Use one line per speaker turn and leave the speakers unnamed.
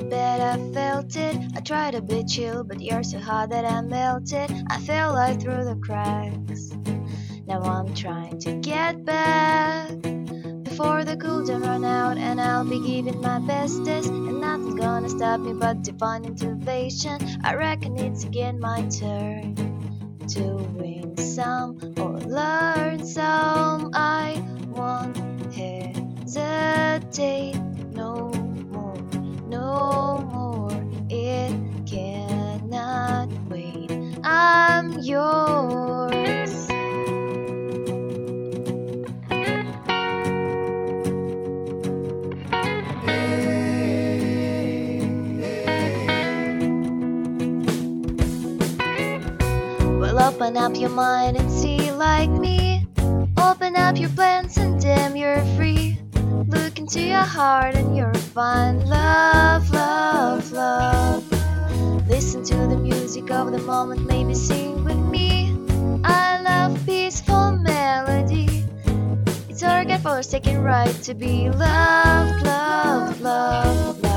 bed, I felt it. I tried to be chill, but you're so hot that I melted. I fell right through the cracks. Now I'm trying to get back before the cooldown run out, and I'll be giving my bestest, and nothing's gonna stop me but divine intervention. I reckon it's again my turn to win some or learn some. I won't hesitate no more, no more. It cannot wait. I'm yours. Well, open up your mind and see like me. Open up your plans and damn, you're free. Look into your heart and you'll find love, love, love. Listen to the music of the moment, maybe sing with me. I love peaceful melody. It's our God forsaken right to be loved, loved, loved, loved.